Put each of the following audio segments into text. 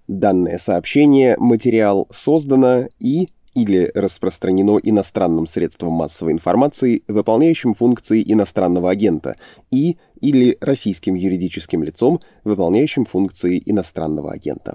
Данное сообщение, материал создано или распространено иностранным средством массовой информации, выполняющим функции иностранного агента, или российским юридическим лицом, выполняющим функции иностранного агента.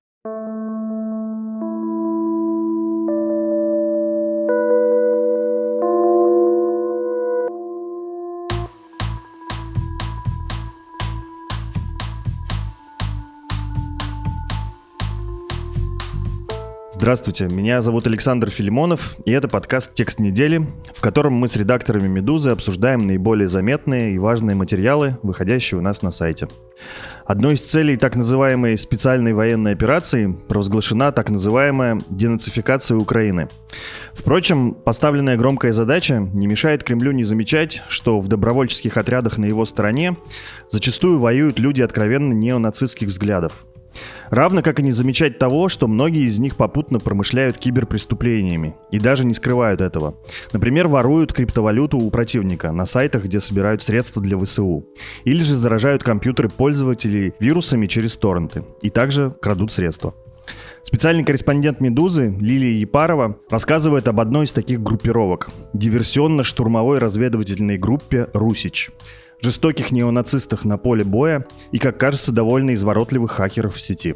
Здравствуйте, меня зовут Александр Филимонов, и это подкаст «Текст недели», в котором мы с редакторами «Медузы» обсуждаем наиболее заметные и важные материалы, выходящие у нас на сайте. Одной из целей так называемой специальной военной операции провозглашена так называемая денацификация Украины. Впрочем, поставленная громкая задача не мешает Кремлю не замечать, что в добровольческих отрядах на его стороне зачастую воюют люди откровенно неонацистских взглядов. Равно как и не замечать того, что многие из них попутно промышляют киберпреступлениями и даже не скрывают этого. Например, воруют криптовалюту у противника на сайтах, где собирают средства для ВСУ. Или же заражают компьютеры пользователей вирусами через торренты и также крадут средства. Специальный корреспондент «Медузы» Лилия Епарова рассказывает об одной из таких группировок – диверсионно-штурмовой разведывательной группе «Русич». Жестоких неонацистах на поле боя и, как кажется, довольно изворотливых хакеров в сети.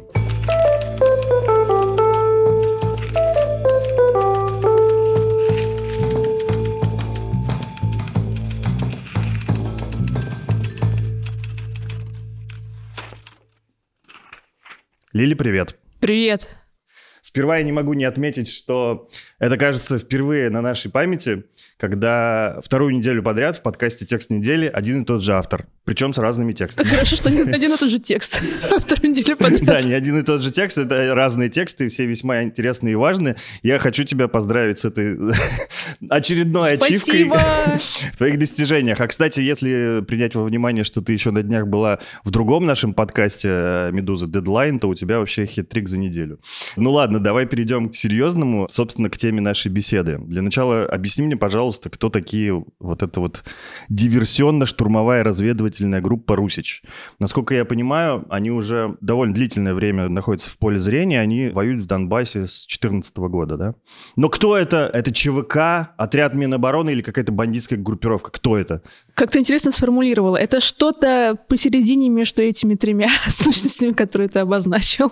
Лили, привет. Привет. Сперва я не могу не отметить, что это, кажется, впервые на нашей памяти, когда вторую неделю подряд в подкасте «Текст недели» один и тот же автор, причем с разными текстами. Хорошо, что не один и тот же текст вторую неделю подряд. Да, не один и тот же текст, это разные тексты, все весьма интересные и важные. Я хочу тебя поздравить с этой очередной ачивкой в твоих достижениях. А, кстати, если принять во внимание, что ты еще на днях была в другом нашем подкасте «Медуза Дедлайн», то у тебя вообще хит-трик за неделю. Ну ладно, давай перейдем к серьезному, собственно, к теме нашей беседы. Для начала объясни мне, пожалуйста, кто такие вот эта вот диверсионно-штурмовая разведывательная группа «Русич». Насколько я понимаю, они уже довольно длительное время находятся в поле зрения, они воюют в Донбассе с 2014 года, да? Но кто это? Это ЧВК, отряд Минобороны или какая-то бандитская группировка? Кто это? Как ты интересно сформулировала. Это что-то посередине между этими тремя сущностями, которые ты обозначил.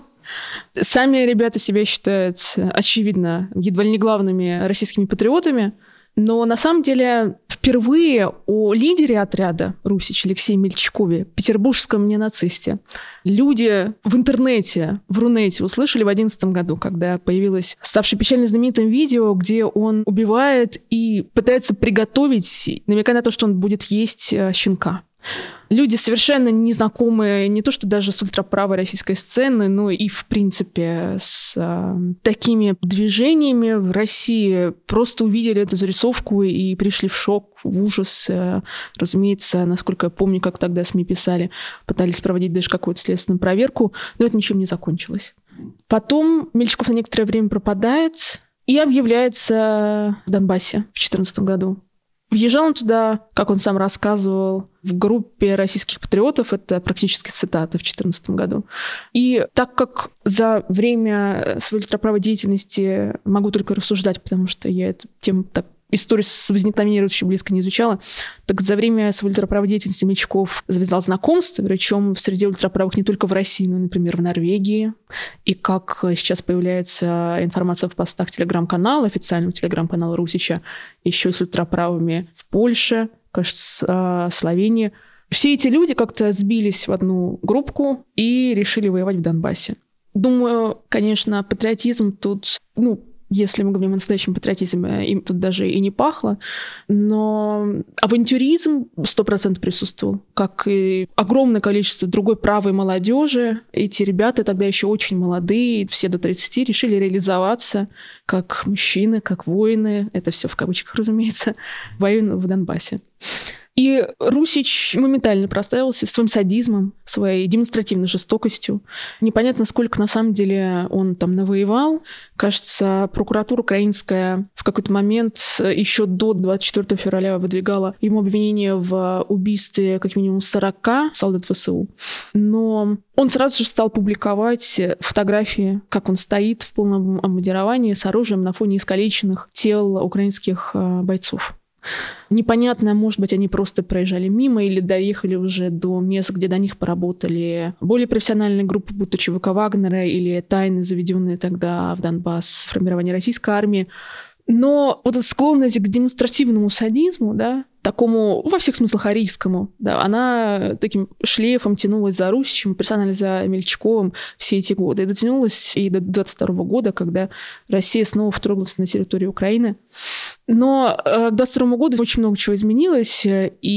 Сами ребята себя считают, очевидно, едва ли не главными российскими патриотами, но на самом деле впервые о лидере отряда «Русич» Алексее Мельчакове, петербургском ненацисте, люди в интернете, в Рунете услышали в 2011 году, когда появилось ставшее печально знаменитым видео, где он убивает и пытается приготовить, намекая на то, что он будет есть щенка. Люди совершенно незнакомые не то что даже с ультраправой российской сцены, но и, в принципе, с такими движениями в России просто увидели эту зарисовку и пришли в шок, в ужас. Разумеется, насколько я помню, как тогда СМИ писали, пытались проводить даже какую-то следственную проверку, но это ничем не закончилось. Потом Мельчаков на некоторое время пропадает и объявляется в Донбассе в 2014 году. Въезжал он туда, как он сам рассказывал, в группе российских патриотов, это практически цитата, в 2014 году. И так как за время своей ультраправой деятельности могу только рассуждать, потому что я эту тему так историю с возникновением очень близко не изучала, так за время своей ультраправой деятельности Мельчаков завязал знакомство, причем среди ультраправых не только в России, но, например, в Норвегии. И как сейчас появляется информация в постах телеграм-канала, официального телеграм-канала Русича, еще и с ультраправыми в Польше, кажется, Словении. Все эти люди как-то сбились в одну группку и решили воевать в Донбассе. Думаю, конечно, патриотизм тут, если мы говорим о настоящем патриотизме, им тут даже и не пахло, но авантюризм 100% присутствовал, как и огромное количество другой правой молодежи. Эти ребята тогда еще очень молодые, все до 30, решили реализоваться как мужчины, как воины, это все в кавычках, разумеется, воюют в Донбассе. И Русич моментально прославился своим садизмом, своей демонстративной жестокостью. Непонятно, сколько на самом деле он там навоевал. Кажется, прокуратура украинская в какой-то момент еще до 24 февраля выдвигала ему обвинение в убийстве как минимум 40 солдат ВСУ. Но он сразу же стал публиковать фотографии, как он стоит в полном обмундировании с оружием на фоне искалеченных тел украинских бойцов. Непонятно, может быть, они просто проезжали мимо или доехали уже до мест, где до них поработали более профессиональные группы, будто ЧВК Вагнера или тайно заведенные тогда в Донбасс формирование российской армии. Но вот эта склонность к демонстративному садизму, да, такому, во всех смыслах, арийскому, да, она таким шлейфом тянулась за Русичем, персонально за Мельчаковым все эти годы. И дотянулась и до 22 года, когда Россия снова вторглась на территорию Украины. Но к 22 году очень много чего изменилось,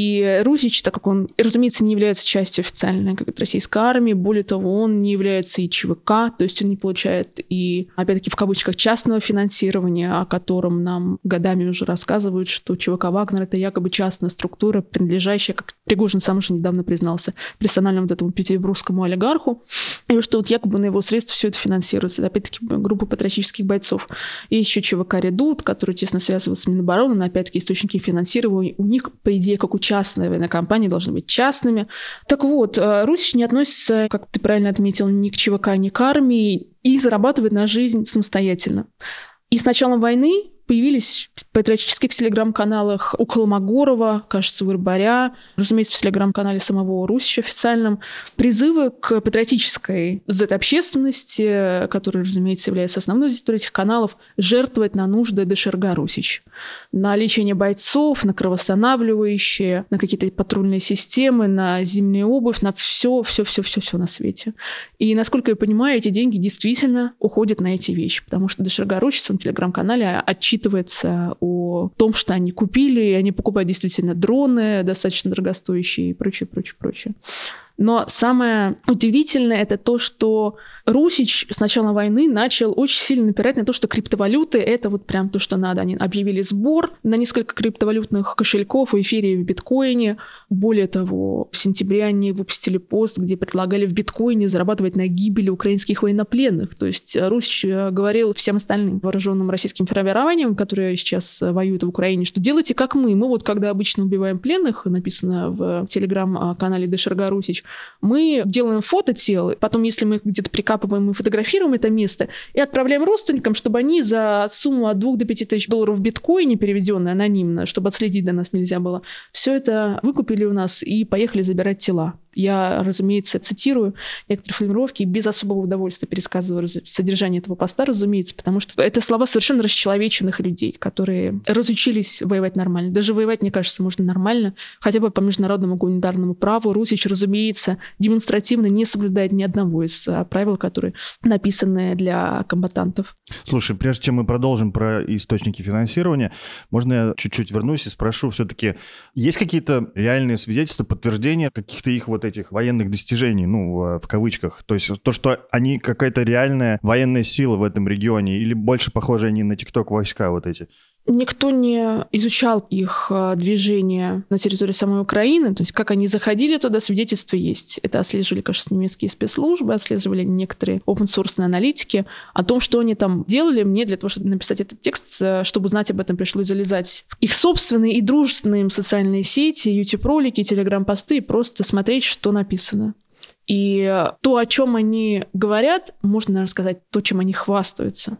и Русич, так как он, разумеется, не является частью официальной российской армии, более того, он не является и ЧВК, то есть он не получает и, опять-таки, в кавычках, частного финансирования, о котором нам годами уже рассказывают, что ЧВК «Вагнер» — это якобы частная структура, принадлежащая, как Пригожин сам уже недавно признался, персонально вот этому петербургскому олигарху, и что вот якобы на его средства все это финансируется. Это, опять-таки, группа патриотических бойцов. И еще ЧВК «Редут», который тесно связывается с Минобороны, но, опять-таки, источники финансирования у них, по идее, как у частной военной компании, должны быть частными. Так вот, Русич не относится, как ты правильно отметил, ни к ЧВК, ни к армии, и зарабатывает на жизнь самостоятельно. И с началом войны появились в патриотических телеграм-каналах у Колмогорова, кажется, у Рыбаря, разумеется, в телеграм-канале самого Русича официальном, призывы к патриотической Z-общественности, которая, разумеется, является основной аудиторией этих каналов, жертвовать на нужды ДШРГ Русич. На лечение бойцов, на кровоостанавливающие, на какие-то патрульные системы, на зимнюю обувь, на все на свете. И, насколько я понимаю, эти деньги действительно уходят на эти вещи, потому что ДШРГ Русич в своем телеграм-канале отчитывается о том, что они купили, и они покупают действительно дроны достаточно дорогостоящие и прочее. Но самое удивительное — это то, что Русич с начала войны начал очень сильно напирать на то, что криптовалюты — это вот прям то, что надо. Они объявили сбор на несколько криптовалютных кошельков в эфире в биткоине. Более того, в сентябре они выпустили пост, где предлагали в биткоине зарабатывать на гибели украинских военнопленных. То есть Русич говорил всем остальным вооруженным российским формированиям, которые сейчас воюют в Украине, что делайте как мы. Мы вот когда обычно убиваем пленных, написано в телеграм-канале ДШРГ Русич, мы делаем фото тел, потом, если мы где-то прикапываем, мы фотографируем это место и отправляем родственникам, чтобы они за сумму от 2 до 5 тысяч долларов в биткоине, переведенную анонимно, чтобы отследить до нас нельзя было, все это выкупили у нас и поехали забирать тела. Я, разумеется, цитирую некоторые формулировки и без особого удовольствия пересказываю содержание этого поста, разумеется, потому что это слова совершенно расчеловеченных людей, которые разучились воевать нормально. Даже воевать, мне кажется, можно нормально, хотя бы по международному гуманитарному праву. Русич, разумеется, демонстративно не соблюдает ни одного из правил, которые написаны для комбатантов. Слушай, прежде чем мы продолжим про источники финансирования, можно я чуть-чуть вернусь и спрошу, все-таки есть какие-то реальные свидетельства, подтверждения каких-то их вот этих военных достижений, ну, в кавычках? То есть то, что они какая-то реальная военная сила в этом регионе, или больше похожи они на ТикТок войска вот эти? Никто не изучал их движение на территории самой Украины, то есть как они заходили туда, свидетельства есть. Это отслеживали, кажется, немецкие спецслужбы, отслеживали некоторые open-source аналитики. О том, что они там делали, мне для того, чтобы написать этот текст, чтобы узнать об этом, пришлось залезать в их собственные и дружественные им социальные сети, YouTube-ролики, Telegram-посты и просто смотреть, что написано. И то, о чем они говорят, можно, наверное, сказать, то, чем они хвастаются.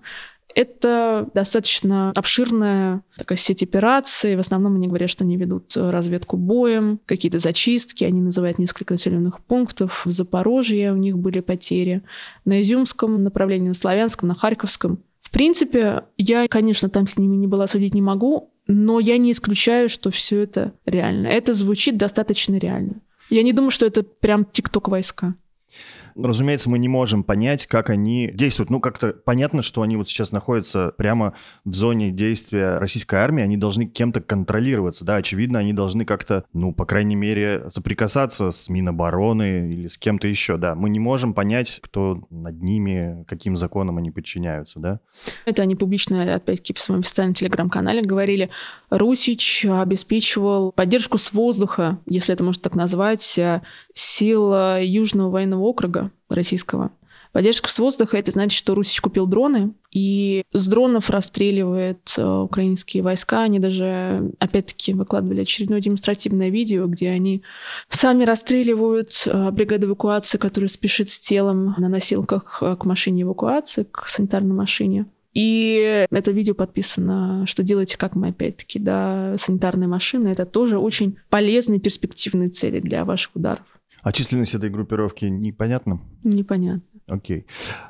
Это достаточно обширная такая сеть операций. В основном они говорят, что они ведут разведку боем, какие-то зачистки. Они называют несколько населенных пунктов. В Запорожье у них были потери. На Изюмском направлении, на Славянском, на Харьковском. В принципе, я, конечно, там с ними не была, судить не могу, но я не исключаю, что все это реально. Это звучит достаточно реально. Я не думаю, что это прям ТикТок-войска. разумеется, мы не можем понять, как они действуют. Ну, как-то понятно, что они вот сейчас находятся прямо в зоне действия российской армии, они должны кем-то контролироваться, да, очевидно, они должны как-то, ну, по крайней мере, соприкасаться с Минобороны или с кем-то еще, да. Мы не можем понять, кто над ними, каким законам они подчиняются, да. Это они публично, опять-таки, в своем официальном телеграм-канале говорили. Русич обеспечивал поддержку с воздуха, если это можно так назвать, сил Южного военного округа российского. Поддержка с воздуха — это значит, что Русич купил дроны, и с дронов расстреливает украинские войска. Они даже, опять-таки, выкладывали очередное демонстративное видео, где они сами расстреливают бригаду эвакуации, которая спешит с телом на носилках к машине эвакуации, к санитарной машине. И это видео подписано «Что делаете, как мы», опять-таки, да, санитарная машина. Это тоже очень полезные, перспективные цели для ваших ударов. А численность этой группировки непонятна? Непонятно. Окей.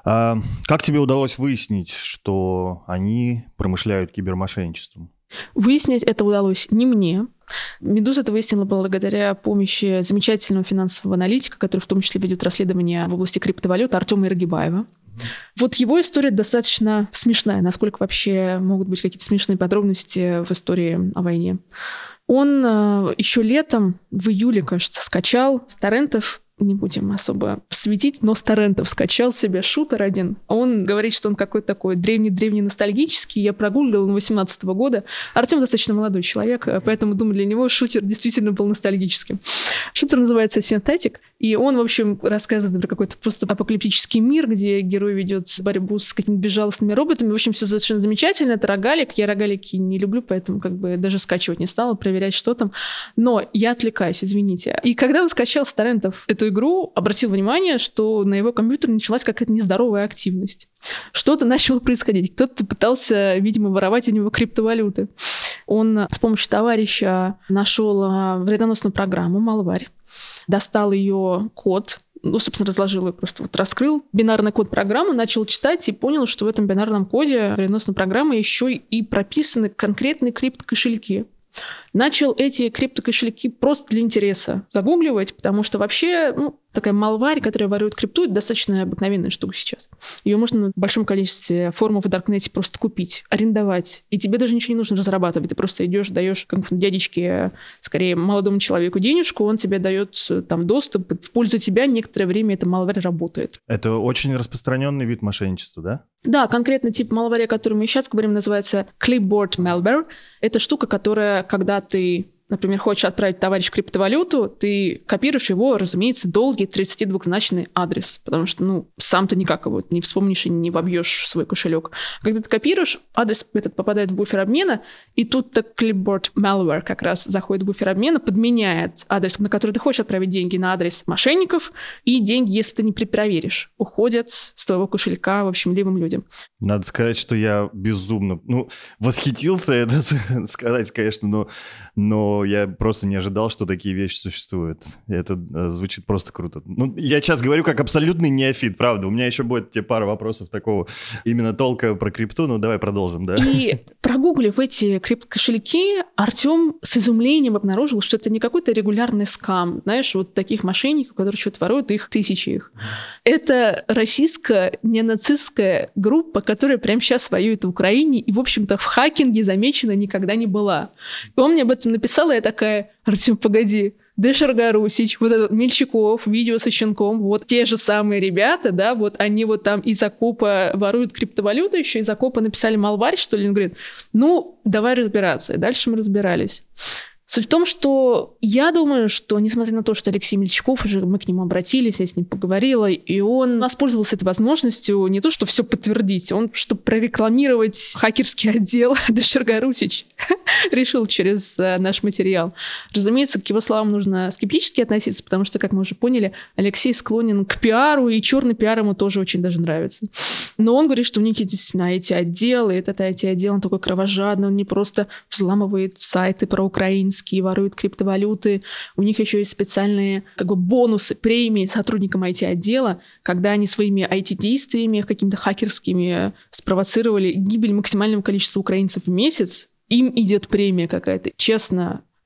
А как тебе удалось выяснить, что они промышляют кибермошенничеством? Выяснить это удалось не мне. «Медуза» это выяснила благодаря помощи замечательного финансового аналитика, который в том числе ведет расследование в области криптовалют, Артема Иргибаева. Вот его история достаточно смешная, насколько вообще могут быть какие-то смешные подробности в истории о войне. Он еще летом, в июле, кажется, скачал с торрентов, не будем особо светить, но с торрентов скачал себе шутер один. Он говорит, что он какой-то такой древний-древний ностальгический. Я прогуглила, он 18-го года. Артем достаточно молодой человек, поэтому, думаю, для него шутер действительно был ностальгическим. Шутер называется «Synthetic», и он, в общем, рассказывает про какой-то просто апокалиптический мир, где герой ведет борьбу с какими-то безжалостными роботами. В общем, все совершенно замечательно. Это рогалик. Я рогалики не люблю, поэтому как бы даже скачивать не стала, проверять, что там. Но я отвлекаюсь, извините. И когда он скачал с торрентов эту игру, обратил внимание, что на его компьютере началась какая-то нездоровая активность. Что-то начало происходить. Кто-то пытался, видимо, воровать у него криптовалюты. Он с помощью товарища нашел вредоносную программу «Малварь», достал ее код, собственно, разложил ее, просто вот раскрыл бинарный код программы, начал читать и понял, что в этом бинарном коде вредоносной программы еще и прописаны конкретные криптокошельки. Начал эти криптокошельки просто для интереса загугливать, потому что вообще, такая малварь, которая ворует крипту, это достаточно обыкновенная штука сейчас. Ее можно в большом количестве форм в Даркнете просто купить, арендовать. И тебе даже ничего не нужно разрабатывать. Ты просто идешь, даешь дядечке, скорее, молодому человеку денежку, он тебе дает там доступ. В пользу тебя некоторое время эта малварь работает. Это очень распространенный вид мошенничества, да? Да, конкретно тип малваря, о котором мы сейчас говорим, называется clipboard malware. Это штука, которая, когда ты, например, хочешь отправить товарищу криптовалюту, ты копируешь его, разумеется, долгий 32-значный адрес, потому что, сам ты никак его не вспомнишь и не вобьешь в свой кошелек. Когда ты копируешь, адрес этот попадает в буфер обмена, и тут-то clipboard malware как раз заходит в буфер обмена, подменяет адрес, на который ты хочешь отправить деньги, на адрес мошенников, и деньги, если ты не перепроверишь, уходят с твоего кошелька, в общем, левым людям. Надо сказать, что я безумно, восхитился, это сказать, конечно, но я просто не ожидал, что такие вещи существуют. Это звучит просто круто. Я сейчас говорю как абсолютный неофит, правда. У меня еще будет пара вопросов такого именно толка про крипту, давай продолжим, да. И прогуглив эти криптокошельки, Артем с изумлением обнаружил, что это не какой-то регулярный скам. Знаешь, вот таких мошенников, которые что-то воруют, их тысячи их. Это российская ненацистская группа, которая прямо сейчас воюет в Украине и, в общем-то, в хакинге замечена никогда не была. И он мне об этом написал, и я такая: Артем, погоди, Дэшерга Русич, вот этот Мельчаков, видео со щенком, вот те же самые ребята, да, вот они вот там из окопа воруют криптовалюту, еще из окопа написали малварь, что ли, он говорит, давай разбираться. И дальше мы разбирались. Суть в том, что я думаю, что, несмотря на то, что Алексей Мельчаков, уже мы к нему обратились, я с ним поговорила, и он воспользовался этой возможностью не то, что все подтвердить, он, чтобы прорекламировать хакерский отдел Дэшерга Русич, решил через наш материал. Разумеется, к его словам нужно скептически относиться, потому что, как мы уже поняли, Алексей склонен к пиару, и черный пиар ему тоже очень даже нравится. Но он говорит, что у них действительно IT-отдел, и этот IT-отдел, он такой кровожадный, он не просто взламывает сайты про украинцев, воруют криптовалюты. У них еще есть специальные бонусы, премии сотрудникам IT-отдела, когда они своими IT-действиями какими-то хакерскими спровоцировали гибель максимального количества украинцев в месяц. Им идет премия какая-то. Честно,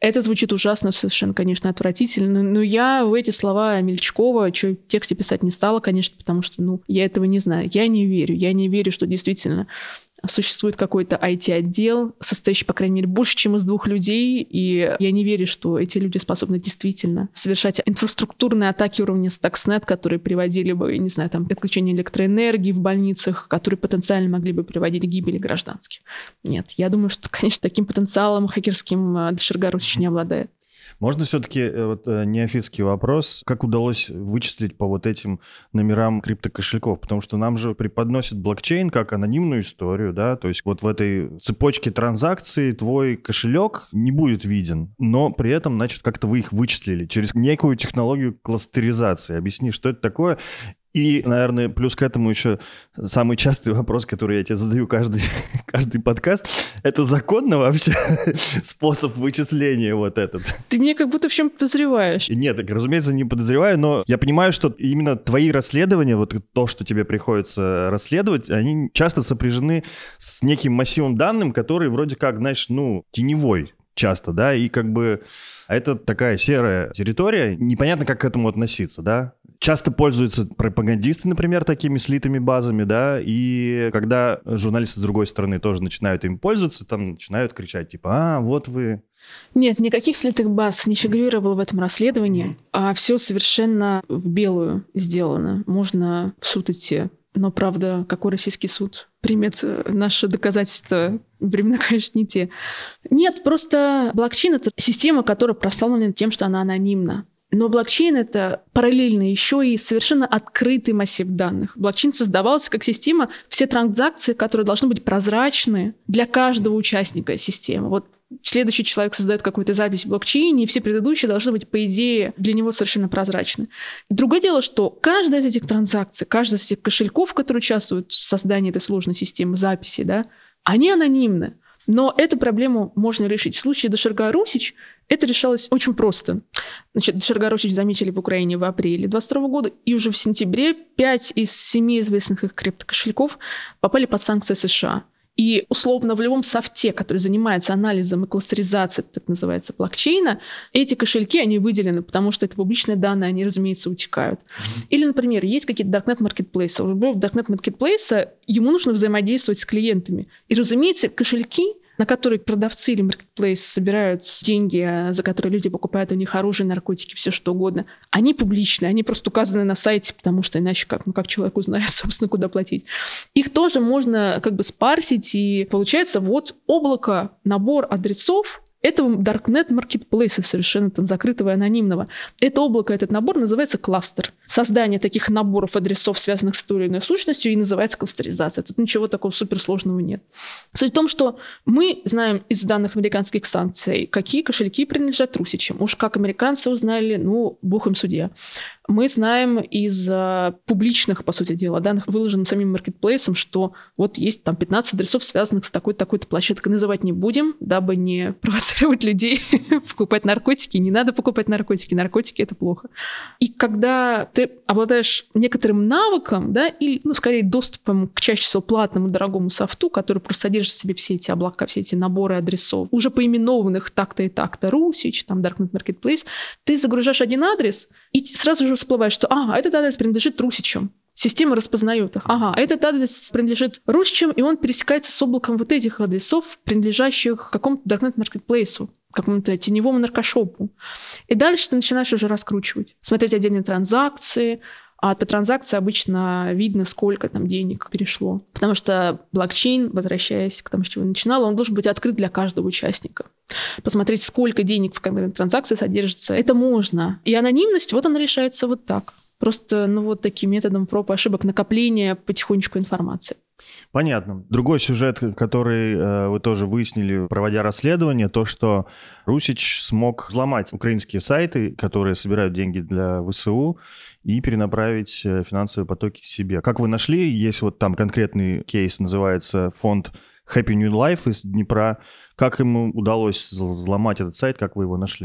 Это звучит ужасно, совершенно, конечно, отвратительно, но я в эти слова Мельчкова в тексте писать не стала, конечно, потому что, я этого не знаю. Я не верю, что действительно существует какой-то IT-отдел, состоящий, по крайней мере, больше, чем из 2 людей, и я не верю, что эти люди способны действительно совершать инфраструктурные атаки уровня Stuxnet, которые приводили бы, не знаю, там, к отключению электроэнергии в больницах, которые потенциально могли бы приводить к гибели гражданских. Нет, я думаю, что, конечно, таким потенциалом хакерским Доширга Русич не обладает. Можно все-таки неофитский вопрос, как удалось вычислить по вот этим номерам криптокошельков? Потому что нам же преподносят блокчейн как анонимную историю, да, то есть вот в этой цепочке транзакций твой кошелек не будет виден, но при этом, значит, как-то вы их вычислили через некую технологию кластеризации. Объясни, что это такое? И, наверное, плюс к этому еще самый частый вопрос, который я тебе задаю каждый подкаст, это законно вообще способ вычисления вот этот? Ты меня как будто в чем подозреваешь. Нет, разумеется, не подозреваю, но я понимаю, что именно твои расследования, вот то, что тебе приходится расследовать, они часто сопряжены с неким массивом данных, который вроде как, знаешь, теневой часто, да, и как бы это такая серая территория, непонятно, как к этому относиться, да. Часто пользуются пропагандисты, например, такими слитыми базами, да, и когда журналисты с другой стороны тоже начинают им пользоваться, там начинают кричать, типа, вот вы... Нет, никаких слитых баз не фигурировало в этом расследовании, а все совершенно в белую сделано. Можно в суд идти. Но, правда, какой российский суд примет наши доказательства? Времена, конечно, не те. Нет, просто блокчейн — это система, которая прославлена тем, что она анонимна. Но блокчейн — это параллельно еще и совершенно открытый массив данных. Блокчейн создавался как система, все транзакции, которые должны быть прозрачны для каждого участника системы. Вот следующий человек создает какую-то запись в блокчейне, и все предыдущие должны быть, по идее, для него совершенно прозрачны. Другое дело, что каждая из этих транзакций, каждый из этих кошельков, которые участвуют в создании этой сложной системы записи, да, они анонимны. Но эту проблему можно решить. В случае Доширга Русич это решалось очень просто. Значит, Доширга Русич заметили в Украине в апреле 2022 года, и уже в сентябре 5 из 7 известных их криптокошельков попали под санкции США. И условно в любом софте, который занимается анализом и кластеризацией, так называется, блокчейна, эти кошельки, они выделены, потому что это публичные данные, они, разумеется, утекают. Или, например, есть какие-то darknet marketplace. В darknet marketplace ему нужно взаимодействовать с клиентами. И, разумеется, кошельки, на которые продавцы или маркетплейс собирают деньги, за которые люди покупают у них оружие, наркотики, все что угодно, они публичные, они просто указаны на сайте, потому что иначе как человек узнает, собственно, куда платить. Их тоже можно как бы спарсить, и получается вот облако, набор адресов этого darknet marketplace, совершенно там закрытого и анонимного. Это облако, этот набор называется кластер. Создание таких наборов адресов, связанных с той или иной сущностью, и называется кластеризация. Тут ничего такого суперсложного нет. Суть в том, что мы знаем из данных американских санкций, какие кошельки принадлежат Русичам. Уж как американцы узнали, бог им судья. Мы знаем из публичных, по сути дела, данных, выложенных самим маркетплейсом, что вот есть там 15 адресов, связанных с такой-то площадкой. Называть не будем, дабы не провоцировать людей покупать наркотики. Не надо покупать наркотики. Наркотики — это плохо. И когда ты обладаешь некоторым навыком, да, или, скорее, доступом к чаще всего платному дорогому софту, который просто содержит в себе все эти облака, все эти наборы адресов, уже поименованных так-то и так-то, Русич, там, Darknet Marketplace, ты загружаешь один адрес, и сразу же всплывает, что этот адрес принадлежит Русичам. Система распознает их. Этот адрес принадлежит Русичам, и он пересекается с облаком вот этих адресов, принадлежащих какому-то Darknet Marketplace, какому-то теневому наркошопу. И дальше ты начинаешь уже раскручивать. Смотреть отдельные транзакции. А по транзакции обычно видно, сколько там денег перешло. Потому что блокчейн, возвращаясь к тому, с чего я начинала, он должен быть открыт для каждого участника. Посмотреть, сколько денег в конкретной транзакции содержится, это можно. И анонимность, вот она решается вот так. Просто, вот таким методом проб и ошибок, накопления потихонечку информации. Понятно. Другой сюжет, который вы тоже выяснили, проводя расследование, то, что Русич смог взломать украинские сайты, которые собирают деньги для ВСУ, и перенаправить финансовые потоки к себе. Как вы нашли? Есть вот там конкретный кейс, называется фонд Happy New Life из Днепра. Как ему удалось взломать этот сайт, как вы его нашли?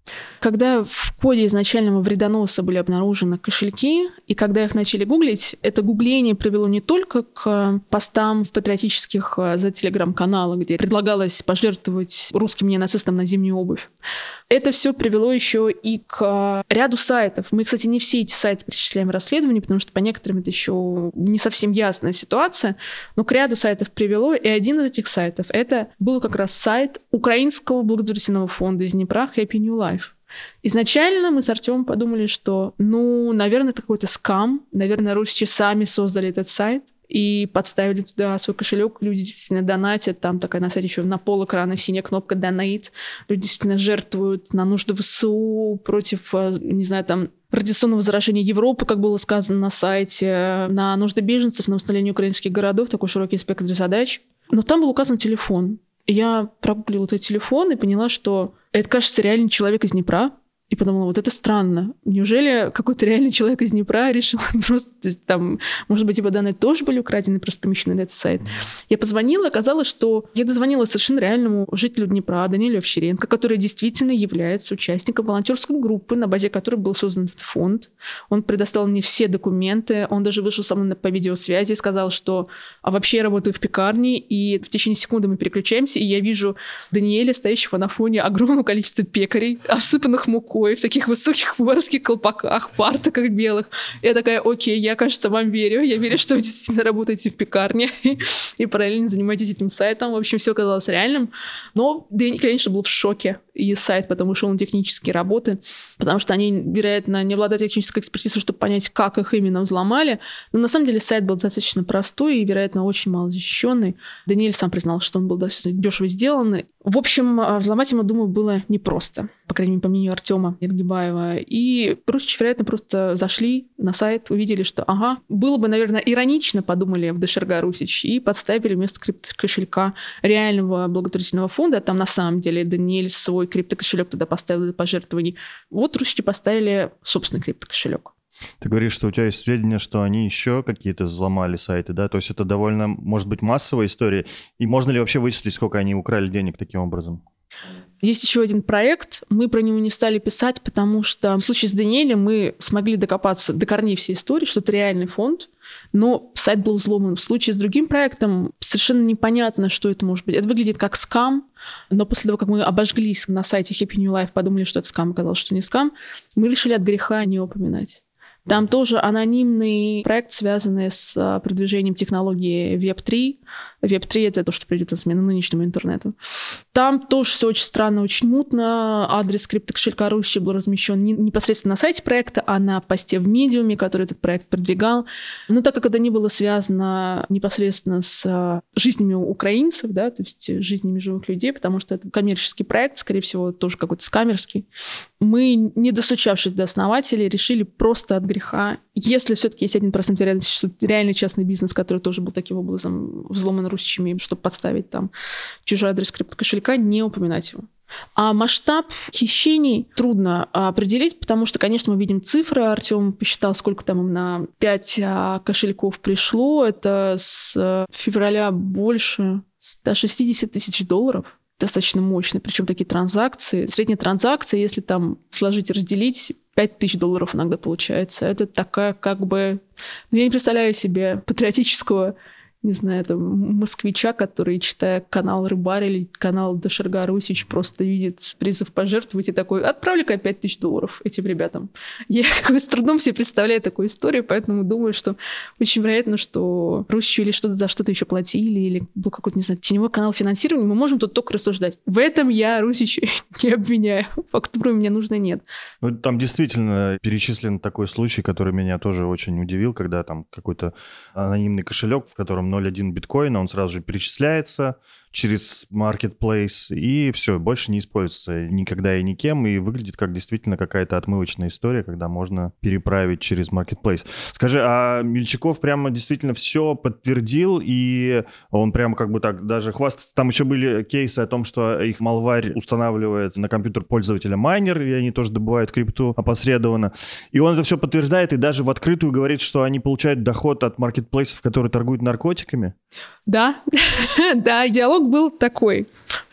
Когда в коде изначального вредоноса были обнаружены кошельки, и когда их начали гуглить, это гугление привело не только к постам в патриотических за телеграм-каналах, где предлагалось пожертвовать русским ненацистам на зимнюю обувь. Это все привело еще и к ряду сайтов. Мы, кстати, не все эти сайты перечисляем в расследовании, потому что по некоторым это еще не совсем ясная ситуация, но к ряду сайтов привело, и один из этих сайтов это был как раз сайт Украинского благотворительного фонда из Днепра Happy New Life. Изначально мы с Артёмом подумали, что, наверное, это какой-то скам, наверное, русичи сами создали этот сайт и подставили туда свой кошелек. Люди действительно донатят, там такая на сайте еще на полэкрана синяя кнопка «Donate». Люди действительно жертвуют на нужды ВСУ против, не знаю, там, радиационного заражения Европы, как было сказано на сайте, на нужды беженцев, на восстановление украинских городов, такой широкий спектр задач. Но там был указан телефон. Я прогуглила этот телефон и поняла, что это, кажется, реальный человек из Днепра. И подумала, вот это странно. Неужели какой-то реальный человек из Днепра решил просто там... Может быть, его данные тоже были украдены, просто помещены на этот сайт. Я позвонила, оказалось, что я дозвонилась совершенно реальному жителю Днепра, Даниилу Овчаренко, который действительно является участником волонтерской группы, на базе которой был создан этот фонд. Он предоставил мне все документы, он даже вышел со мной по видеосвязи и сказал, что вообще я работаю в пекарне, и в течение секунды мы переключаемся, и я вижу Даниэля, стоящего на фоне огромного количества пекарей, обсыпанных мукой, в таких высоких воровских колпаках, фартуках белых. Я такая, окей, я, кажется, вам верю. Я верю, что вы действительно работаете в пекарне и параллельно занимаетесь этим сайтом. В общем, все казалось реальным. Но Дэнни, конечно, был в шоке. И сайт потом ушел на технические работы, потому что они, вероятно, не обладают технической экспертизой, чтобы понять, как их именно взломали. Но на самом деле сайт был достаточно простой и, вероятно, очень мало защищенный. Даниэль сам признал, что он был достаточно дешево сделан. В общем, взломать ему, думаю, было непросто. По крайней мере, по мнению Артема Иргибаева. И русичи, вероятно, просто зашли на сайт, увидели, что, было бы, наверное, иронично, подумали в ДШРГ Русич, и подставили вместо криптокошелька реального благотворительного фонда. Там на самом деле Даниэль свой криптокошелек туда поставил для пожертвований. Вот русичи поставили собственный криптокошелек. Ты говоришь, что у тебя есть сведения, что они еще какие-то взломали сайты, да? То есть это довольно, может быть, массовая история. И можно ли вообще вычислить, сколько они украли денег таким образом? Есть еще один проект, мы про него не стали писать, потому что в случае с Даниэлем мы смогли докопаться до корней всей истории, что это реальный фонд, но сайт был взломан. В случае с другим проектом совершенно непонятно, что это может быть. Это выглядит как скам, но после того, как мы обожглись на сайте Happy New Life, подумали, что это скам, оказалось, что не скам, мы решили от греха не упоминать. Там тоже анонимный проект, связанный с продвижением технологии Web3. Web3 — это то, что придет на смену нынешнему интернету. Там тоже все очень странно, очень мутно. Адрес криптокошелька Русичи был размещен не непосредственно на сайте проекта, а на посте в Медиуме, который этот проект продвигал. Но так как это не было связано непосредственно с жизнями украинцев, да, то есть жизнями живых людей, потому что это коммерческий проект, скорее всего, тоже какой-то скамерский, мы, не достучавшись до основателей, решили просто от греха. Если все-таки есть 1% вероятности, что это реальный частный бизнес, который тоже был таким образом взломан русичами, чтобы подставить там чужой адрес криптокошелька, не упоминать его. А масштаб хищений трудно определить, потому что, конечно, мы видим цифры. Артём посчитал, сколько там им на 5 кошельков пришло. Это с февраля больше 160 тысяч долларов. Достаточно мощно. Причем такие транзакции. Средняя транзакция, если там сложить и разделить, 5 тысяч долларов иногда получается. Это такая как бы... я не представляю себе патриотического, не знаю, там, москвича, который, читая канал «Рыбарь» или канал «ДШРГ Русич», просто видит призыв пожертвовать и такой: отправлю-ка 5 тысяч долларов этим ребятам. Я с трудом себе представляю такую историю, поэтому думаю, что очень вероятно, что Русичу или что-то за что-то еще платили, или был какой-то, не знаю, теневой канал финансирования. Мы можем тут только рассуждать. В этом я Русича не обвиняю. Фактуры мне нужны нет. Ну, там действительно перечислен такой случай, который меня тоже очень удивил, когда там какой-то анонимный кошелек, в котором 0,1 биткоина, он сразу же перечисляется через Marketplace, и все, больше не используется никогда и никем, и выглядит как действительно какая-то отмывочная история, когда можно переправить через Marketplace. Скажи, а Мельчаков прямо действительно все подтвердил, и он прямо как бы так даже хвастается? Там еще были кейсы о том, что их малварь устанавливает на компьютер пользователя майнер, и они тоже добывают крипту опосредованно. И он это все подтверждает, и даже в открытую говорит, что они получают доход от маркетплейсов, которые торгуют наркотиками. Да, да, диалог был такой.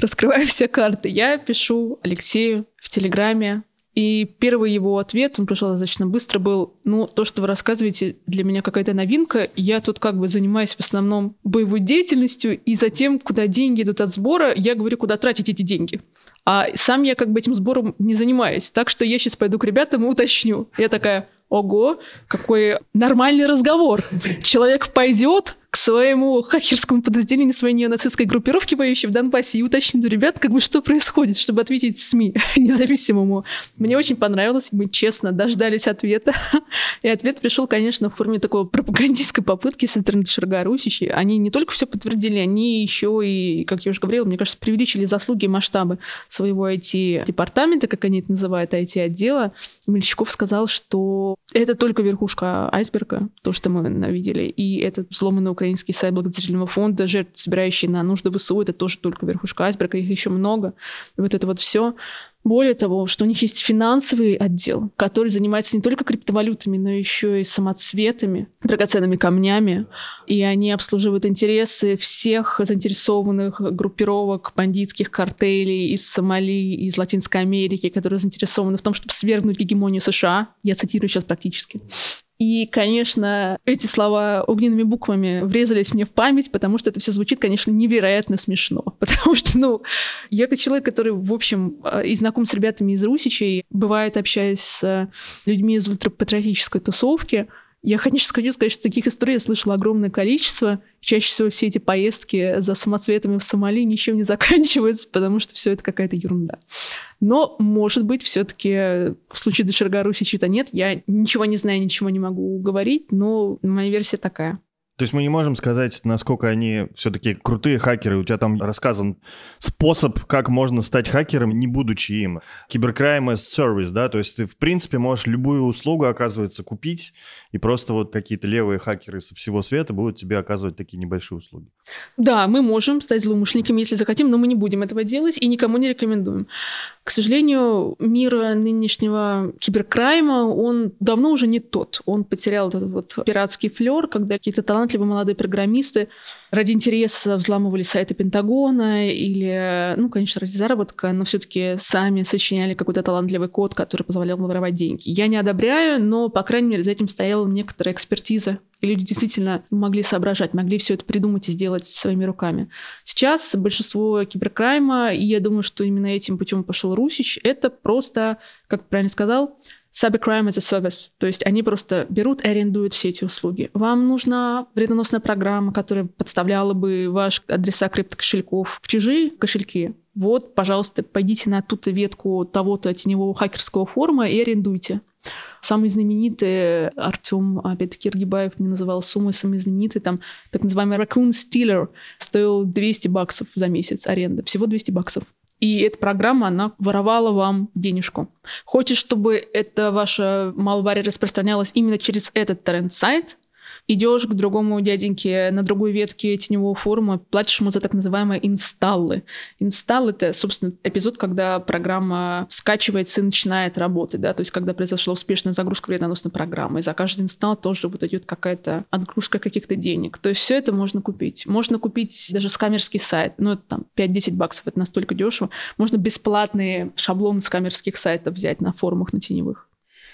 раскрываю все карты. Я пишу Алексею в Телеграме, и первый его ответ, он пришел достаточно быстро, был: то, что вы рассказываете, для меня какая-то новинка. Я тут занимаюсь в основном боевой деятельностью, и затем, куда деньги идут от сбора, я говорю, куда тратить эти деньги. А сам я этим сбором не занимаюсь. Так что я сейчас пойду к ребятам и уточню. Я такая: ого, какой нормальный разговор. Человек пойдет к своему хакерскому подразделению, своей неонацистской группировке, воюющей в Донбассе, и уточнит у ребят, что происходит, чтобы ответить СМИ независимому. Мне очень понравилось. Мы честно дождались ответа. И ответ пришел, конечно, в форме такой пропагандистской попытки со стороны Доширга Русичи. Они не только все подтвердили, они еще и, как я уже говорила, мне кажется, преувеличили заслуги и масштабы своего IT-департамента, как они это называют, IT-отдела. Мельчаков сказал, что это только верхушка айсберга, то, что мы видели, и это взломанный украинский сайт благотворительного фонда, жертв, собирающий на нужды ВСУ, это тоже только верхушка айсберга, их еще много. И это все. Более того, что у них есть финансовый отдел, который занимается не только криптовалютами, но еще и самоцветами, драгоценными камнями. И они обслуживают интересы всех заинтересованных группировок, бандитских картелей из Сомали, из Латинской Америки, которые заинтересованы в том, чтобы свергнуть гегемонию США. Я цитирую сейчас практически. И, конечно, эти слова огненными буквами врезались мне в память, потому что это все звучит, конечно, невероятно смешно. Потому что, я как человек, который, в общем, и знаком с ребятами из Русичей, бывает, общаясь с людьми из ультрапатриотической тусовки, я, конечно, хочу сказать, что таких историй я слышала огромное количество. Чаще всего все эти поездки за самоцветами в Сомали ничем не заканчиваются, потому что все это какая-то ерунда. Но, может быть, все-таки в случае Доширга Русичи-то нет. Я ничего не знаю, ничего не могу говорить, но моя версия такая. То есть мы не можем сказать, насколько они все-таки крутые хакеры. У тебя там рассказан способ, как можно стать хакером, не будучи им. Cybercrime as Service, да? То есть ты, в принципе, можешь любую услугу, оказывается, купить, и просто какие-то левые хакеры со всего света будут тебе оказывать такие небольшие услуги. Да, мы можем стать злоумышленниками, если захотим, но мы не будем этого делать и никому не рекомендуем. К сожалению, мир нынешнего киберкрайма, он давно уже не тот. Он потерял этот пиратский флёр, когда какие-то талантливые молодые программисты ради интереса взламывали сайты Пентагона или, конечно, ради заработка, но все-таки сами сочиняли какой-то талантливый код, который позволял воровать деньги. Я не одобряю, но, по крайней мере, за этим стояла некоторая экспертиза. И люди действительно могли соображать, могли все это придумать и сделать своими руками. Сейчас большинство киберкрайма, и я думаю, что именно этим путем пошел Русич, это просто, как правильно сказал, Cybercrime as a Service. То есть они просто берут и арендуют все эти услуги. Вам нужна вредоносная программа, которая подставляла бы ваши адреса криптокошельков в чужие кошельки. Вот, пожалуйста, пойдите на ту-то ветку того-то теневого хакерского форума и арендуйте. Самый знаменитый Артем, опять-таки, Иргибаев мне называл суммы, самый знаменитый, там, так называемый Raccoon Stealer, стоил $200 за месяц аренда, всего $200. И эта программа, она воровала вам денежку. Хочешь, чтобы эта ваша malware распространялась именно через этот торрент-сайт? Идешь к другому дяденьке на другой ветке теневого форума, платишь ему за так называемые инсталлы. Инсталл — это, собственно, эпизод, когда программа скачивается и начинает работать, да, то есть когда произошла успешная загрузка вредоносной программы. И за каждый инсталл тоже идет какая-то отгрузка каких-то денег. То есть все это можно купить. Можно купить даже скамерский сайт, это там $5-10, это настолько дешево. Можно бесплатные шаблоны скамерских сайтов взять на форумах, на теневых.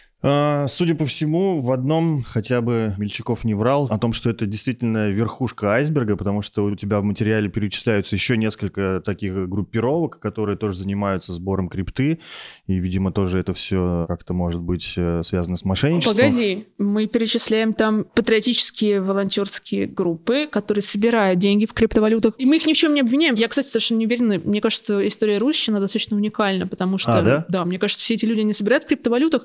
Судя по всему, в одном хотя бы Мельчаков не врал о том, что это действительно верхушка айсберга, потому что у тебя в материале перечисляются еще несколько таких группировок, которые тоже занимаются сбором крипты, и, видимо, тоже это все как-то может быть связано с мошенничеством. Погоди, мы перечисляем там патриотические волонтерские группы, которые собирают деньги в криптовалютах, и мы их ни в чем не обвиняем. Я, кстати, совершенно не уверена, мне кажется, история Русича достаточно уникальна, потому что, да? Да, мне кажется, все эти люди не собирают в криптовалютах,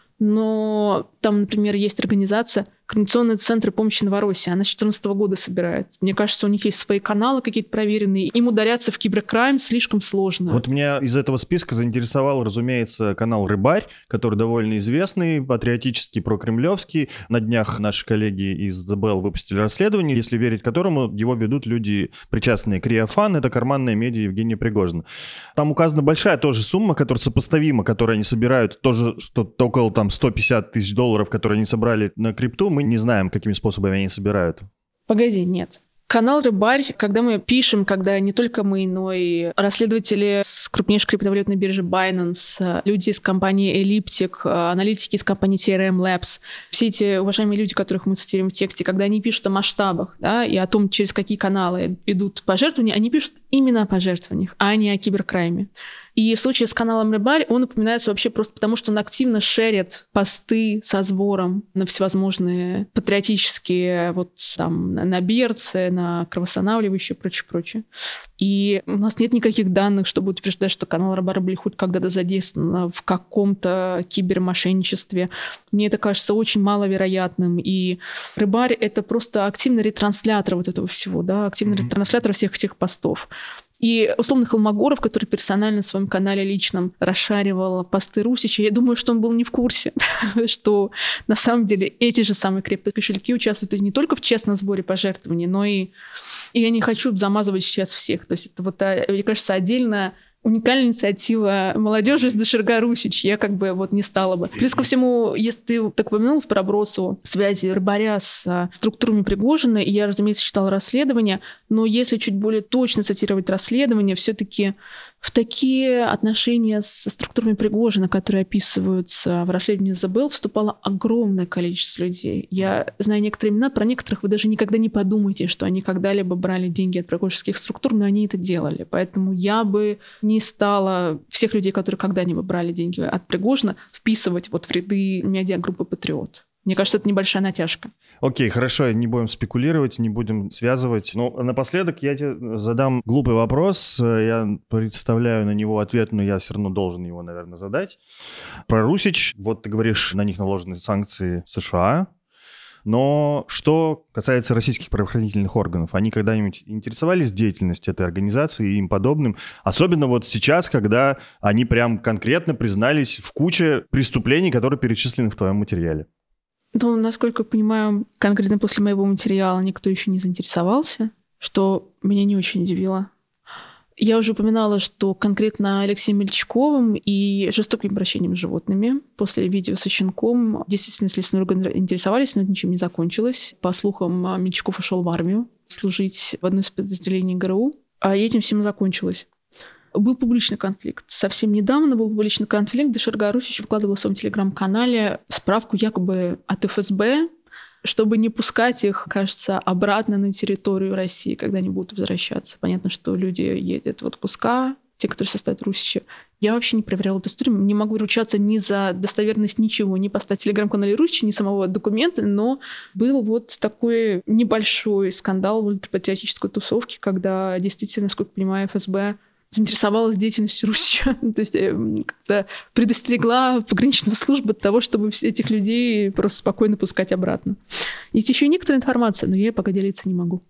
но там, например, есть организация Координационные центры помощи Новороссии. Она с 2014 года собирает. Мне кажется, у них есть свои каналы какие-то проверенные. Им ударяться в киберкрайм слишком сложно. Вот меня из этого списка заинтересовал, разумеется, канал «Рыбарь», который довольно известный, патриотический, прокремлевский. На днях наши коллеги из ДБЛ выпустили расследование, если верить которому его ведут люди, причастные к Риафан. Это карманная медиа Евгения Пригожина. Там указана большая тоже сумма, которая сопоставима, которую они собирают, тоже что-то около $150 тысяч, которые они собрали на крипту. Мы не знаем, какими способами они собирают. Погоди, нет. Канал «Рыбарь», когда мы пишем, когда не только мы, но и расследователи с крупнейшей криптовалютной биржи Binance, люди из компании Elliptic, аналитики из компании TRM Labs, все эти уважаемые люди, которых мы цитируем в тексте, когда они пишут о масштабах, да, и о том, через какие каналы идут пожертвования, они пишут именно о пожертвованиях, а не о киберкрайме. И в случае с каналом «Рыбарь» он упоминается вообще просто потому, что он активно шерит посты со сбором на всевозможные патриотические, вот там, на берцы, на кровоостанавливающие и прочее. И у нас нет никаких данных, чтобы утверждать, что канал «Рыбарь» был хоть когда-то задействован в каком-то кибермошенничестве. Мне это кажется очень маловероятным. И «Рыбарь» — это просто активный ретранслятор вот этого всего, да, активный ретранслятор всех этих постов. И условно Холмогоров, который персонально в своем канале личном расшаривал посты Русича, я думаю, что он был не в курсе, что на самом деле эти же самые криптокошельки участвуют не только в честном сборе пожертвований, но и я не хочу замазывать сейчас всех. То есть это вот, мне кажется, отдельно уникальная инициатива молодежи из Доширга Русич. Я как бы вот не стала бы. Плюс ко всему, если ты так упомянул в пробросу связи Рыбаря с структурами Пригожина, и я, разумеется, читала расследование, но если чуть более точно цитировать расследование, все-таки в такие отношения со структурами Пригожина, которые описываются в расследовании ЗБЛ, вступало огромное количество людей. Я знаю некоторые имена, про некоторых вы даже никогда не подумаете, что они когда-либо брали деньги от пригожинских структур, но они это делали. Поэтому я бы не стала всех людей, которые когда-нибудь брали деньги от Пригожина, вписывать вот в ряды медиагруппы «Патриот». Мне кажется, это небольшая натяжка. Окей, хорошо, не будем спекулировать, не будем связывать. Но напоследок я тебе задам глупый вопрос. Я представляю на него ответ, но я все равно должен его, наверное, задать. Про Русич. Вот ты говоришь, на них наложены санкции США. Но что касается российских правоохранительных органов, они когда-нибудь интересовались деятельностью этой организации и им подобным? Особенно вот сейчас, когда они прям конкретно признались в куче преступлений, которые перечислены в твоем материале. Ну, насколько я понимаю, конкретно после моего материала никто еще не заинтересовался, что меня не очень удивило. Я уже упоминала, что конкретно Алексеем Мельчаковым и жестоким обращением с животными после видео со щенком действительно следственные органы интересовались, но это ничем не закончилось. По слухам, Мельчаков ушел в армию служить в одно из подразделений ГРУ, а этим всем закончилось. Был публичный конфликт. Совсем недавно был публичный конфликт. Доширга Русич выкладывала в своем телеграм-канале справку якобы от ФСБ, чтобы не пускать их, кажется, обратно на территорию России, когда они будут возвращаться. Понятно, что люди ездят в отпуска, те, которые состоят Русича. Я вообще не проверяла эту историю, не могу ручаться ни за достоверность ничего, ни по стать в телеграм-канале Русича, ни самого документа, но был вот такой небольшой скандал в ультрапатриотической тусовке, когда действительно, насколько я понимаю, ФСБ заинтересовалась деятельностью Русича. То есть как-то предостерегла пограничную службу от того, чтобы этих людей просто спокойно пускать обратно. Есть еще и некоторая информация, но я ей пока делиться не могу.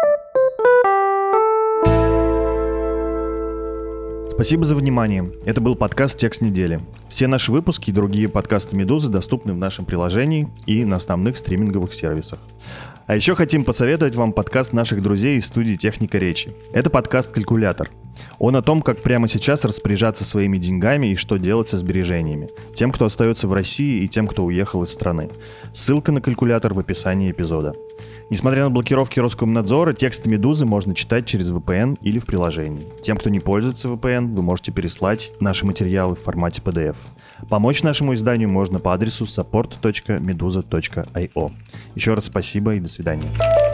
Спасибо за внимание. Это был подкаст «Текст недели». Все наши выпуски и другие подкасты «Медузы» доступны в нашем приложении и на основных стриминговых сервисах. А еще хотим посоветовать вам подкаст наших друзей из студии «Техника речи». Это подкаст «Калькулятор». Он о том, как прямо сейчас распоряжаться своими деньгами и что делать со сбережениями. Тем, кто остается в России, и тем, кто уехал из страны. Ссылка на калькулятор в описании эпизода. Несмотря на блокировки Роскомнадзора, тексты «Медузы» можно читать через VPN или в приложении. Тем, кто не пользуется VPN, вы можете переслать наши материалы в формате PDF. Помочь нашему изданию можно по адресу support.meduza.io. Еще раз спасибо и до свидания.